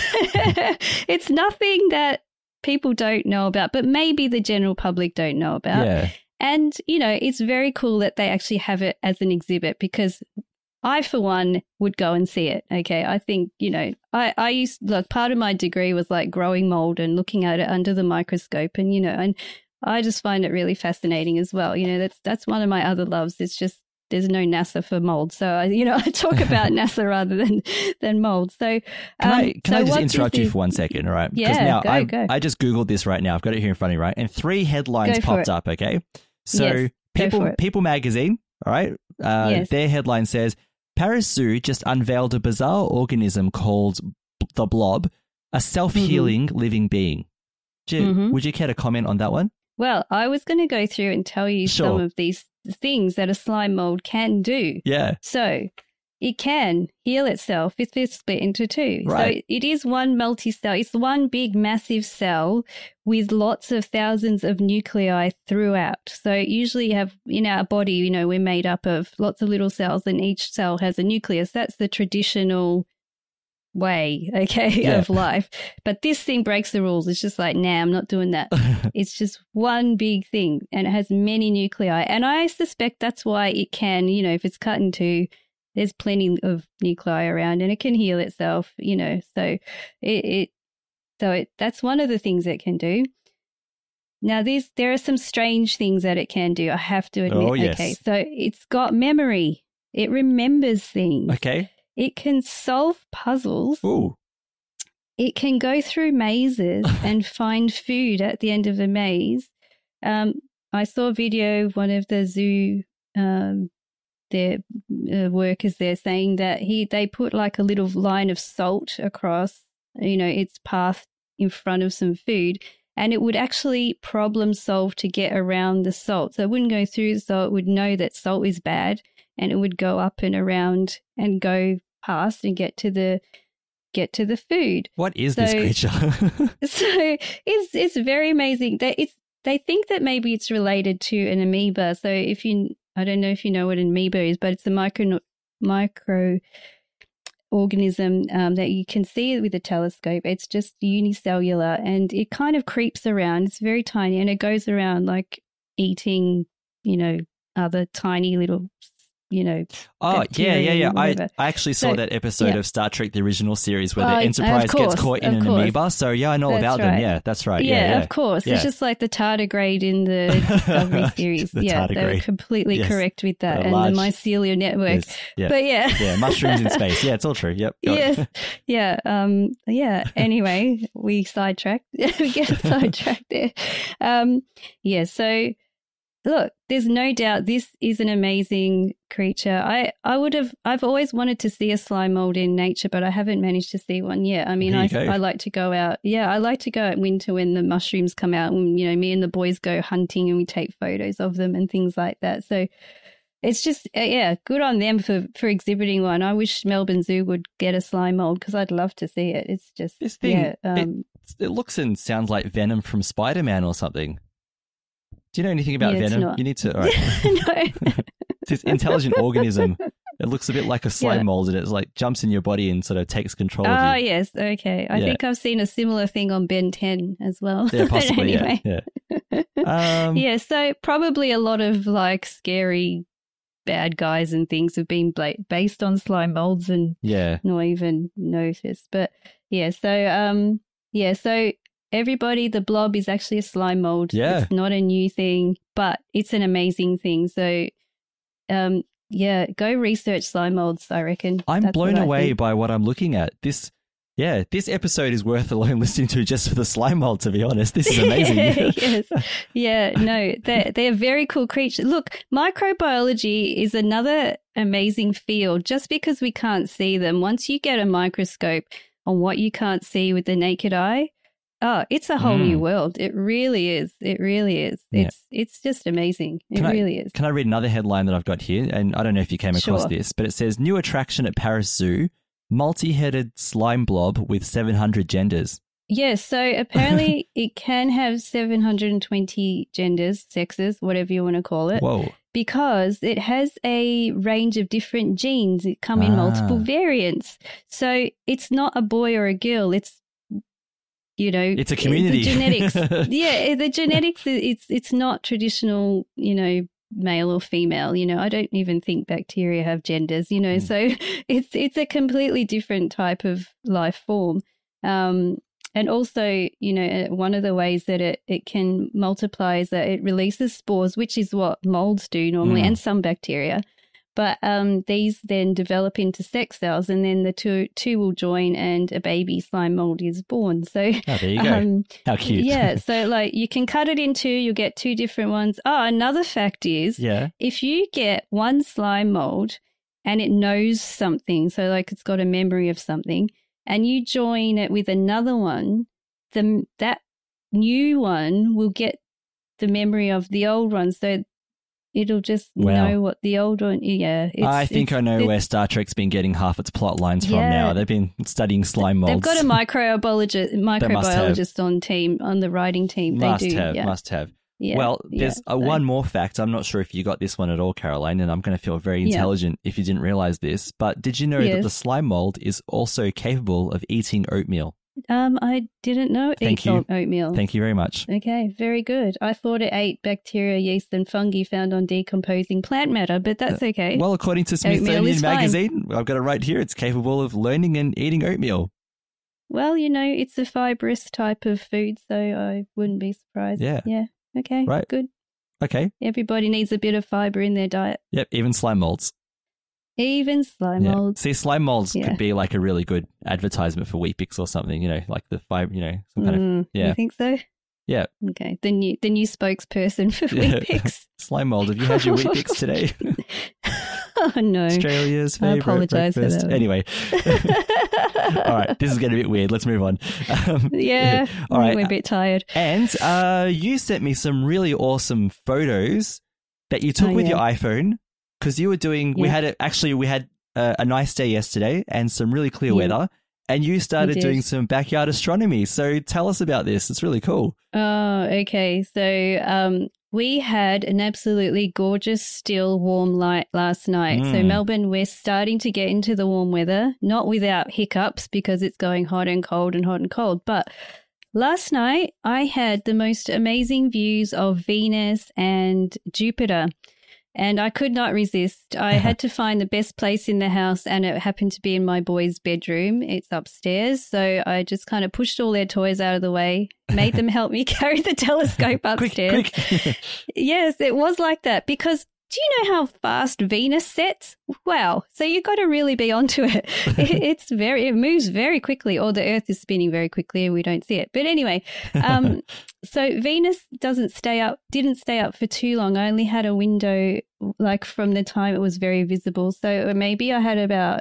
It's nothing that people don't know about, but maybe the general public don't know about. Yeah. And, it's very cool that they actually have it as an exhibit because I, for one, would go and see it. Okay. I think, I used, part of my degree was like growing mold and looking at it under the microscope and, and I just find it really fascinating as well. That's one of my other loves. It's just, there's no NASA for mold. So, I talk about NASA rather than mold. So, can I just interrupt you for 1 second? All right. Yeah, now go. I just Googled this right now. I've got it here in front of me, right? And 3 headlines popped up. Okay. So People Magazine, all right. Their headline says, Paris Zoo just unveiled a bizarre organism called the Blob, a self-healing living being. Would you care to comment on that one? Well, I was going to go through and tell you some of these things that a slime mold can do. Yeah. So it can heal itself if it's split into two. Right. So it is one multi-cell. It's one big, massive cell with lots of thousands of nuclei throughout. So usually you have in our body, you know, we're made up of lots of little cells and each cell has a nucleus. That's the traditional way, of life. But this thing breaks the rules. It's just like, nah, I'm not doing that. It's just one big thing and it has many nuclei. And I suspect that's why it can, you know, if it's cut in two, there's plenty of nuclei around and it can heal itself, you know. So that's one of the things it can do. Now, there are some strange things that it can do, I have to admit. Oh, yes. Okay, so it's got memory. It remembers things. Okay. It can solve puzzles. Ooh. It can go through mazes and find food at the end of the maze. I saw a video of one of the zoo their workers there saying that they put like a little line of salt across, you know, its path in front of some food, and it would actually problem solve to get around the salt. So it wouldn't go through the salt. It would know that salt is bad, and it would go up and around and go past and get to the food. What is this creature? So it's very amazing. They think that maybe it's related to an amoeba. So I don't know if you know what an amoeba is, but it's a microorganism that you can see with a telescope. It's just unicellular and it kind of creeps around. It's very tiny and it goes around like eating, you know, other tiny little, you know. Oh, yeah. I whatever. actually saw that episode of Star Trek, the original series, where the Enterprise course, gets caught in an amoeba. So, yeah, I know all about them. Yeah, that's right. Yeah, of course. Yeah. It's just like the tardigrade in the Discovery series. Tardigrade. They're completely correct with that. The and large, the mycelial network. Yes, yeah. But Yeah, mushrooms in space. Yeah, it's all true. Yep. Yes. Yeah. Anyway, we sidetracked. We get sidetracked there. So look, there's no doubt this is an amazing creature. I've always wanted to see a slime mold in nature, but I haven't managed to see one yet. I mean, I like to go out. Yeah, I like to go at winter when the mushrooms come out and, you know, me and the boys go hunting and we take photos of them and things like that. So it's just, good on them for exhibiting one. I wish Melbourne Zoo would get a slime mold because I'd love to see it. It's just, this thing, it looks and sounds like Venom from Spider-Man or something. Do you know anything about Venom? You need to. All right. No. It's this intelligent organism. It looks a bit like a slime mold, and it like jumps in your body and sort of takes control of you. Oh, yes. Okay. I think I've seen a similar thing on Ben 10 as well. Yeah, possibly. Anyway. Yeah. So probably a lot of like scary bad guys and things have been based on slime molds and not even noticed. But so everybody, the blob is actually a slime mold. Yeah. It's not a new thing, but it's an amazing thing. So, go research slime molds, I reckon. I'm blown away by what I'm looking at. This episode is worth alone listening to just for the slime mold, to be honest. This is amazing. Yes. Yeah, no, they're very cool creatures. Look, microbiology is another amazing field just because we can't see them. Once you get a microscope on what you can't see with the naked eye, it's a whole new world. It really is. It really is. Yeah. It's just amazing. It really is. Can I read another headline that I've got here? And I don't know if you came across this, but it says, new attraction at Paris Zoo, multi-headed slime blob with 700 genders. Yes, so apparently it can have 720 genders, sexes, whatever you want to call it. Whoa. Because it has a range of different genes that come in multiple variants. So it's not a boy or a girl. It's, you know, it's a community. The genetics. The genetics, it's not traditional, you know, male or female. You know, I don't even think bacteria have genders, you know, so it's a completely different type of life form. And also, you know, one of the ways that it can multiply is that it releases spores, which is what molds do normally, and some bacteria. But these then develop into sex cells, and then the two will join, and a baby slime mold is born. So there you go. How cute! Yeah, so like you can cut it in two. You'll get two different ones. Another fact is, if you get one slime mold and it knows something, so like it's got a memory of something, and you join it with another one, that new one will get the memory of the old one. So it'll just Wow. know what the old one. Yeah, I think I know where Star Trek's been getting half its plot lines from now. They've been studying slime molds. They've got a microbiologist on the writing team. Must they do. have. Yeah, Well, there's one more fact. I'm not sure if you got this one at all, Caroline, and I'm going to feel very intelligent if you didn't realize this. But did you know that the slime mold is also capable of eating oatmeal? I didn't know it eats oatmeal. Thank you very much. Okay, very good. I thought it ate bacteria, yeast, and fungi found on decomposing plant matter, but that's okay. Well, according to Smithsonian Magazine, I've got it right here. It's capable of learning and eating oatmeal. Well, it's a fibrous type of food, so I wouldn't be surprised. Yeah. Okay. Right. Good. Okay. Everybody needs a bit of fiber in their diet. Yep. Even slime molds. Even slime molds. See, slime molds could be like a really good advertisement for Weet-Bix or something, like the fiber, some kind of, You think so? Yeah. Okay. The new spokesperson for Weet-Bix. Slime mold. Have you had your Weet-Bix today? Oh, no. Australia's favorite apologize breakfast. for that. Anyway. All right. This is getting a bit weird. Let's move on. All right. We're a bit tired. And you sent me some really awesome photos that you took with your iPhone. Because you were doing, we had a nice day yesterday and some really clear weather, and you started doing some backyard astronomy. So tell us about this. It's really cool. Oh, okay. So we had an absolutely gorgeous, still, warm light last night. So Melbourne, we're starting to get into the warm weather, not without hiccups because it's going hot and cold and hot and cold. But last night I had the most amazing views of Venus and Jupiter. And I could not resist. I had to find the best place in the house, and it happened to be in my boys' bedroom. It's upstairs. So I just kind of pushed all their toys out of the way, made them help me carry the telescope upstairs. Quick. Yes, it was like that because do you know how fast Venus sets? Wow. So you've got to really be onto it. It moves very quickly, or the Earth is spinning very quickly and we don't see it. But anyway, so Venus didn't stay up for too long. I only had a window like from the time it was very visible. So maybe I had about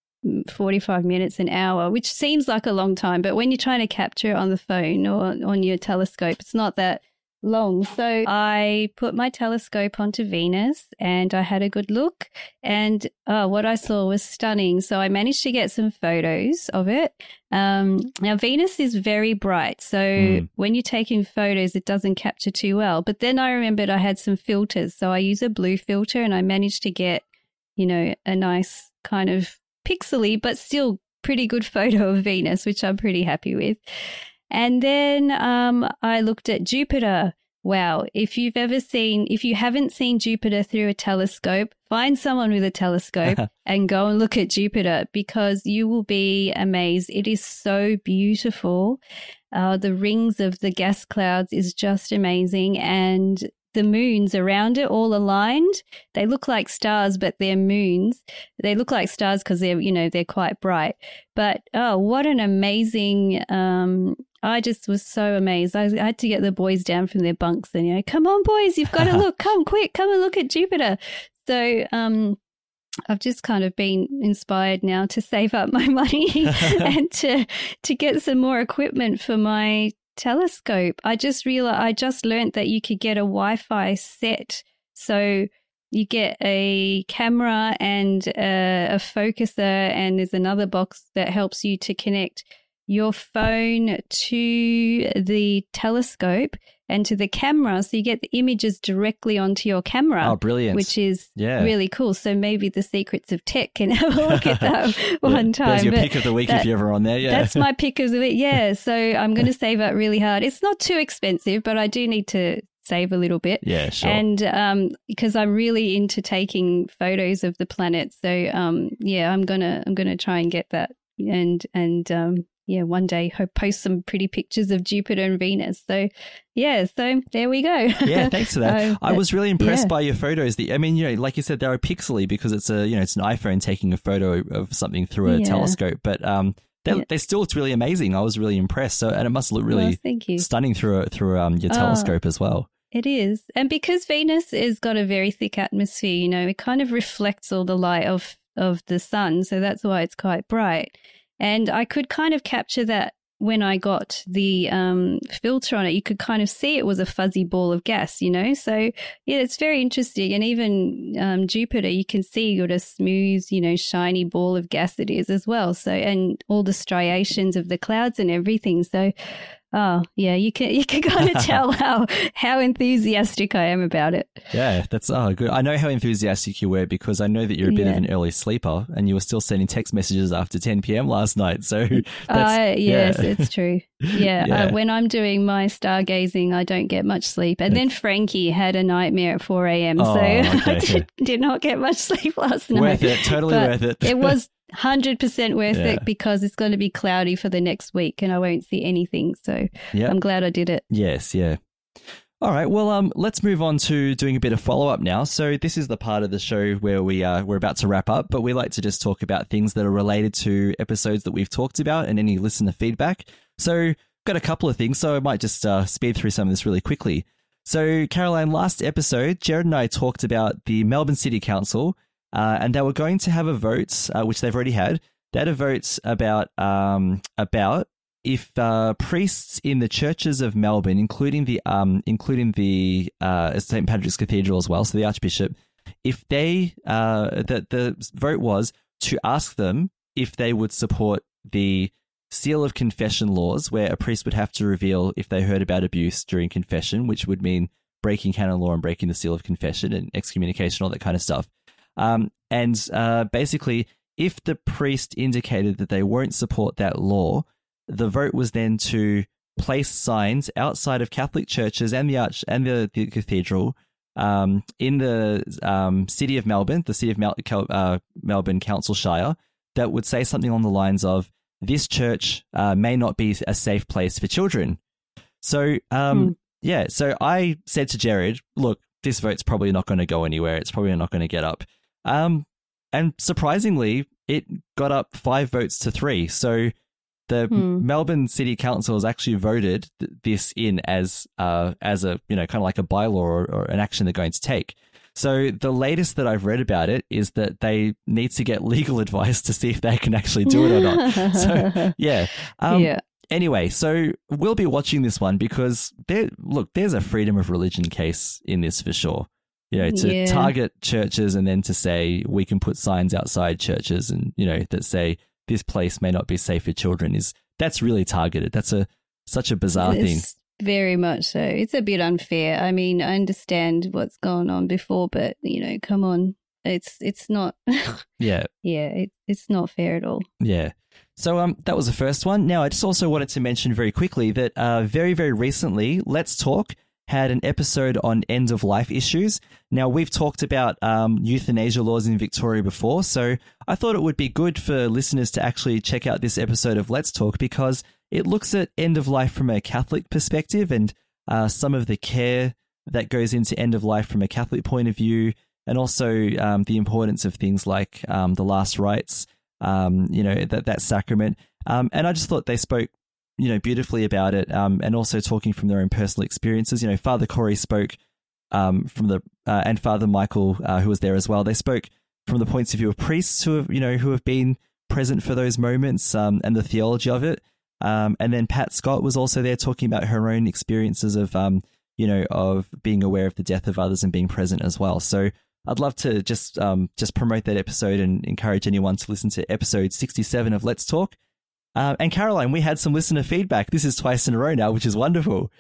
45 minutes, an hour, which seems like a long time. But when you're trying to capture it on the phone or on your telescope, it's not that long. So I put my telescope onto Venus and I had a good look, and what I saw was stunning. So I managed to get some photos of it. Now Venus is very bright, so when you're taking photos it doesn't capture too well, but then I remembered I had some filters, so I use a blue filter and I managed to get a nice kind of pixely but still pretty good photo of Venus, which I'm pretty happy with. And then I looked at Jupiter. Wow. If you haven't seen Jupiter through a telescope, find someone with a telescope and go and look at Jupiter because you will be amazed. It is so beautiful. The rings of the gas clouds is just amazing. And the moons around it all aligned. They look like stars, but they're moons. They look like stars because they're quite bright. But what an amazing! I just was so amazed. I had to get the boys down from their bunks and come on, boys, you've got to look. Come quick, come and look at Jupiter. So I've just kind of been inspired now to save up my money and to get some more equipment for my telescope. I just learned that you could get a Wi-Fi set. So you get a camera and a focuser, and there's another box that helps you to connect your phone to the telescope and to the camera, so you get the images directly onto your camera. Oh, brilliant. Which is really cool. So maybe the secrets of tech can have a look at that one time. There's your pick of the week if you're ever on there. Yeah, that's my pick of the week. Yeah, so I'm going to save up really hard. It's not too expensive, but I do need to save a little bit. Yeah, sure. And because I'm really into taking photos of the planet, so I'm gonna try and get that and one day post some pretty pictures of Jupiter and Venus. So there we go. Yeah, thanks for that. I was really impressed by your photos. Like you said, they're pixely because it's it's an iPhone taking a photo of something through a telescope, but they still looked really amazing. I was really impressed. So, and it must look really stunning through your telescope as well. It is. And because Venus has got a very thick atmosphere, it kind of reflects all the light of the sun. So that's why it's quite bright. And I could kind of capture that when I got the filter on it, you could kind of see it was a fuzzy ball of gas, So, yeah, it's very interesting. And even Jupiter, you can see what a smooth, shiny ball of gas it is as well. So, and all the striations of the clouds and everything. So, oh, yeah, you can kind of tell how enthusiastic I am about it. Yeah, that's good. I know how enthusiastic you were because I know that you're a bit of an early sleeper and you were still sending text messages after 10 p.m. last night. So yes, it's true. Yeah, when I'm doing my stargazing, I don't get much sleep. And then Frankie had a nightmare at 4 a.m. So I did not get much sleep last night. Worth it, totally worth it. It was 100% worth it because it's going to be cloudy for the next week and I won't see anything. So I'm glad I did it. Yes, yeah. All right, well, let's move on to doing a bit of follow-up now. So this is the part of the show where we're about to wrap up, but we like to just talk about things that are related to episodes that we've talked about and any listener feedback. So got a couple of things, so I might just speed through some of this really quickly. So Caroline, last episode, Jared and I talked about the Melbourne City Council, and they were going to have a vote, which they've already had. They had a vote about if priests in the churches of Melbourne, including the St. Patrick's Cathedral as well, so the Archbishop, if they the vote was to ask them if they would support the seal of confession laws, where a priest would have to reveal if they heard about abuse during confession, which would mean breaking canon law and breaking the seal of confession and excommunication, all that kind of stuff. Basically, if the priest indicated that they won't support that law, the vote was then to place signs outside of Catholic churches and the cathedral in the city of Melbourne, the city of Melbourne Council Shire, that would say something along the lines of, "This church may not be a safe place for children." So, so I said to Jared, "Look, this vote's probably not going to go anywhere. It's probably not going to get up." And surprisingly, it got up 5 votes to 3. So the Melbourne City Council has actually voted this in as a, kind of like a bylaw or an action they're going to take. So the latest that I've read about it is that they need to get legal advice to see if they can actually do it or not. So, Anyway, so we'll be watching this one because there's a freedom of religion case in this for sure. To target churches and then to say we can put signs outside churches and, that say this place may not be safe for children that's really targeted. That's such a bizarre thing. Very much so. It's a bit unfair. I mean, I understand what's gone on before, but, come on. It's not. It's not fair at all. Yeah. So that was the first one. Now, I just also wanted to mention very quickly that very, very recently, Let's Talk had an episode on end-of-life issues. Now, we've talked about euthanasia laws in Victoria before, so I thought it would be good for listeners to actually check out this episode of Let's Talk because it looks at end-of-life from a Catholic perspective and some of the care that goes into end-of-life from a Catholic point of view, and also the importance of things like the last rites, that sacrament. And I just thought they spoke beautifully about it, and also talking from their own personal experiences. Father Corey spoke from and Father Michael, who was there as well. They spoke from the points of view of priests who have been present for those moments, and the theology of it. And then Pat Scott was also there talking about her own experiences of, of being aware of the death of others and being present as well. So I'd love to just promote that episode and encourage anyone to listen to episode 67 of Let's Talk. And Caroline, we had some listener feedback. This is twice in a row now, which is wonderful.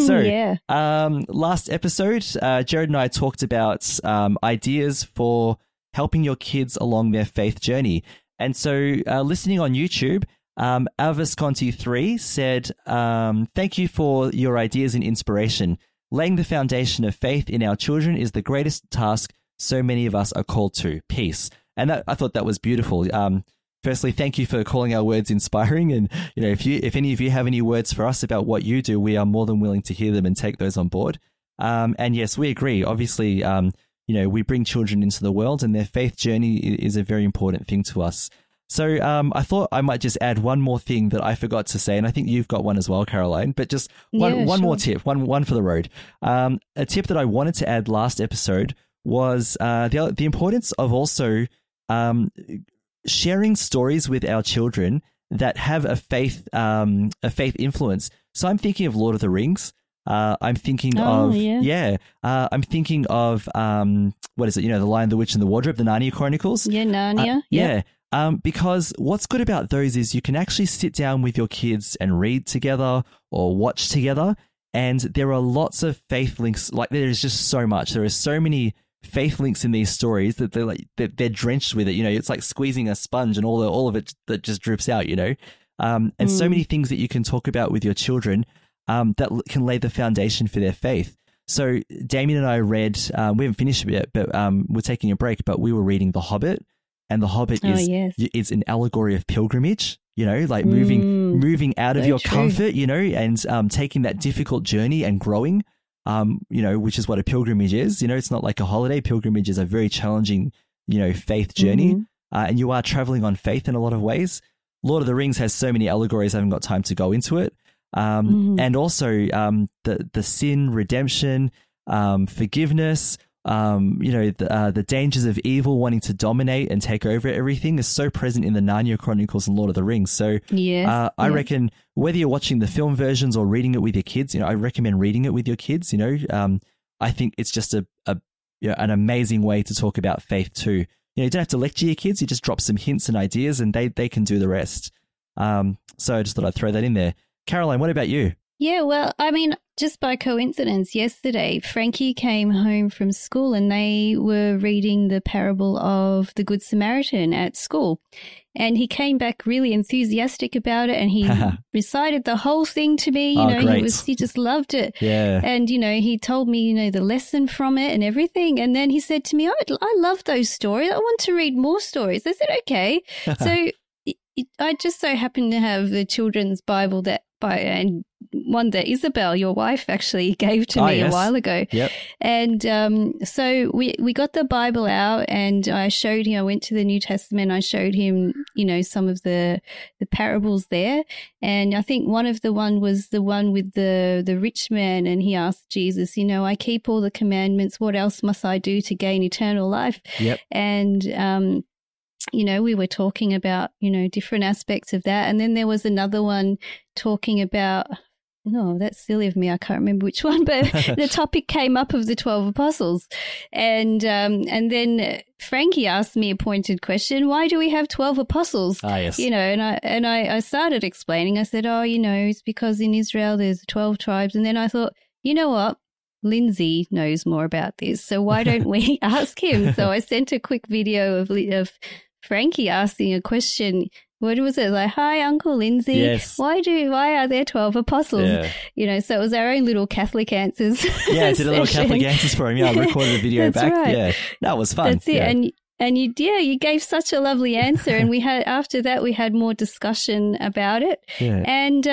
Last episode, Jared and I talked about ideas for helping your kids along their faith journey. And so listening on YouTube, Avasconti3 said, "Thank you for your ideas and inspiration. Laying the foundation of faith in our children is the greatest task so many of us are called to. Peace." And I thought that was beautiful. Firstly, thank you for calling our words inspiring. And, if any of you have any words for us about what you do, we are more than willing to hear them and take those on board. And yes, we agree. Obviously, we bring children into the world and their faith journey is a very important thing to us. So I thought I might just add one more thing that I forgot to say. And I think you've got one as well, Caroline, but just one more tip, one for the road. A tip that I wanted to add last episode was the importance of also sharing stories with our children that have a faith influence. So I'm thinking of Lord of the Rings. I'm thinking I'm thinking of what is it? The Lion, the Witch, and the Wardrobe, the Narnia Chronicles. Yeah, Narnia. Because what's good about those is you can actually sit down with your kids and read together or watch together, and there are lots of faith links. Like there is just so much. There are so many faith links in these stories that they're drenched with it. It's like squeezing a sponge, and all of it that just drips out. And so many things that you can talk about with your children that can lay the foundation for their faith. So Damien and I read. We haven't finished it yet, but we're taking a break. But we were reading The Hobbit. And The Hobbit is an allegory of pilgrimage, like moving out of your comfort, and taking that difficult journey and growing, which is what a pilgrimage is. It's not like a holiday. Pilgrimage is a very challenging, faith journey, and you are traveling on faith in a lot of ways. Lord of the Rings has so many allegories. I haven't got time to go into it. And also the sin, redemption, forgiveness, the dangers of evil wanting to dominate and take over everything is so present in the Narnia Chronicles and Lord of the Rings. So I reckon whether you're watching the film versions or reading it with your kids, I recommend reading it with your kids. I think it's just an amazing way to talk about faith too. You don't have to lecture your kids. You just drop some hints and ideas and they can do the rest. So I just thought I'd throw that in there. Caroline, what about you? Yeah, well, I mean, just by coincidence, yesterday, Frankie came home from school and they were reading the parable of the Good Samaritan at school. And he came back really enthusiastic about it and he recited the whole thing to me. He just loved it. Yeah. And, he told me, the lesson from it and everything. And then he said to me, I love those stories. I want to read more stories. I said, okay. So I just so happen to have the children's Bible and one that Isabel, your wife, actually gave to me a while ago. Yep. And so we got the Bible out and I showed him, I went to the New Testament, I showed him, some of the parables there. And I think one of the one was the one with the rich man, and he asked Jesus, I keep all the commandments, what else must I do to gain eternal life? Yep. And we were talking about, different aspects of that. And then there was another one talking about, that's silly of me, I can't remember which one, but the topic came up of the 12 apostles. And then Frankie asked me a pointed question, why do we have 12 apostles? Ah, yes. And I started explaining. I said, it's because in Israel there's 12 tribes. And then I thought, you know what? Lindsay knows more about this, so why don't we ask him? So I sent a quick video of Frankie asking a question. What was it? Like, hi, Uncle Lindsay. Yes. Why are there 12 apostles? Yeah. So it was our own little Catholic answers. Yeah, I did a little Catholic answers for him. Yeah, I recorded a video back. Right. Yeah, that was fun. That's it. Yeah. And you gave such a lovely answer. And after that, we had more discussion about it. Yeah. And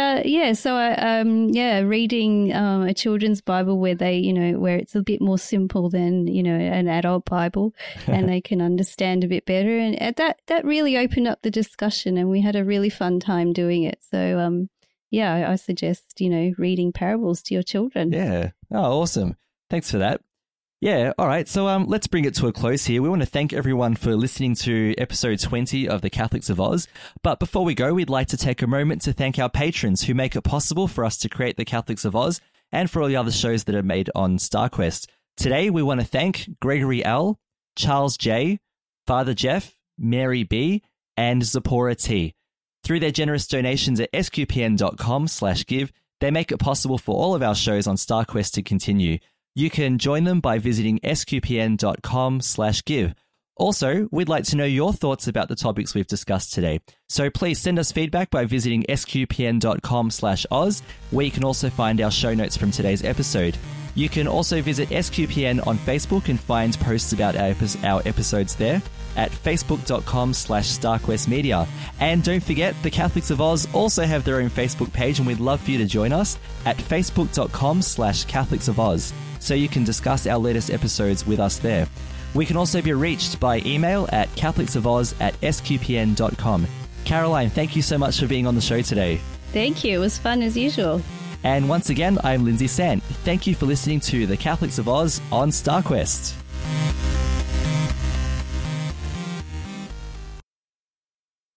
so reading a children's Bible where where it's a bit more simple than, an adult Bible and they can understand a bit better. And that really opened up the discussion and we had a really fun time doing it. So, I suggest, reading parables to your children. Yeah. Oh, awesome. Thanks for that. Yeah, all right. So let's bring it to a close here. We want to thank everyone for listening to episode 20 of the Catholics of Oz. But before we go, we'd like to take a moment to thank our patrons who make it possible for us to create the Catholics of Oz and for all the other shows that are made on StarQuest. Today, we want to thank Gregory L., Charles J., Father Jeff, Mary B., and Zipporah T. Through their generous donations at sqpn.com/give, they make it possible for all of our shows on StarQuest to continue. You can join them by visiting sqpn.com/give. Also, we'd like to know your thoughts about the topics we've discussed today. So please send us feedback by visiting sqpn.com/Oz, where you can also find our show notes from today's episode. You can also visit SQPN on Facebook and find posts about our episodes there at facebook.com/StarQuestMedia. And don't forget, the Catholics of Oz also have their own Facebook page, and we'd love for you to join us at facebook.com/Catholics of Oz, so you can discuss our latest episodes with us there. We can also be reached by email at catholicsofoz@sqpn.com. Caroline, thank you so much for being on the show today. Thank you. It was fun as usual. And once again, I'm Lindsay Sant. Thank you for listening to the Catholics of Oz on StarQuest.